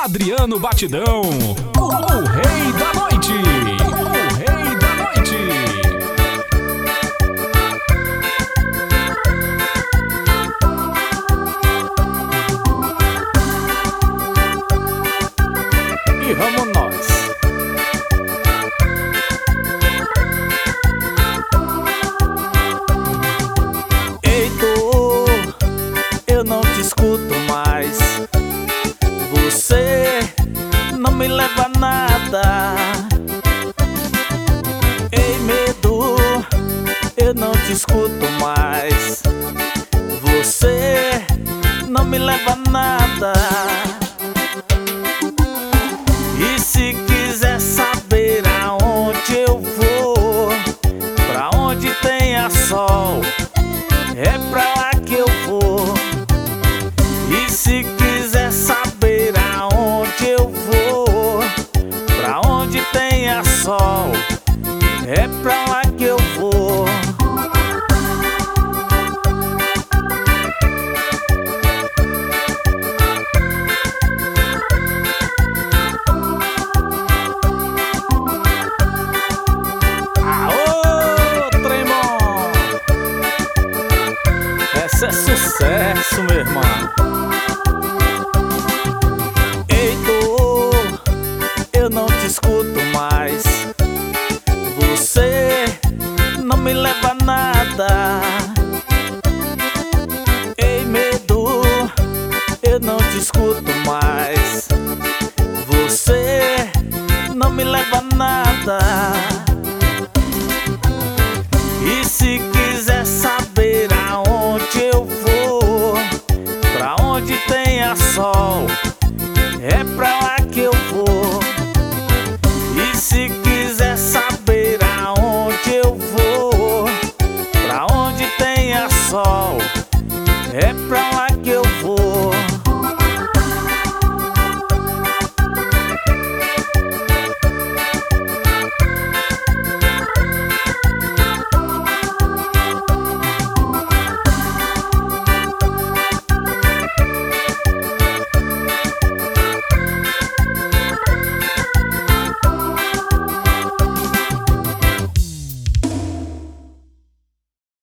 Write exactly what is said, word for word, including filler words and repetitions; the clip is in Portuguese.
Adriano Batidão, o, o rei da noite, o rei da noite. E vamos nós. Heitor, eu não te escuto mais. Você não me leva a nada. Ei, medo, eu não te escuto mais. Você não me leva a nada. E se quiser saber aonde eu vou, pra onde tenha sol, é pra lá que eu vou. E se quiser saber aonde eu vou, pra onde tenha sol, é pra lá que eu vou. Esse é sucesso, meu irmão. Heitor, eu não te escuto mais. Você não me leva a nada. Ei, medo, eu não te escuto mais. Você não me leva a nada. E se quiser saber aonde eu vou, pra onde tenha sol, é pra lá que eu vou. E se quiser saber aonde eu vou, pra onde tenha sol, é pra lá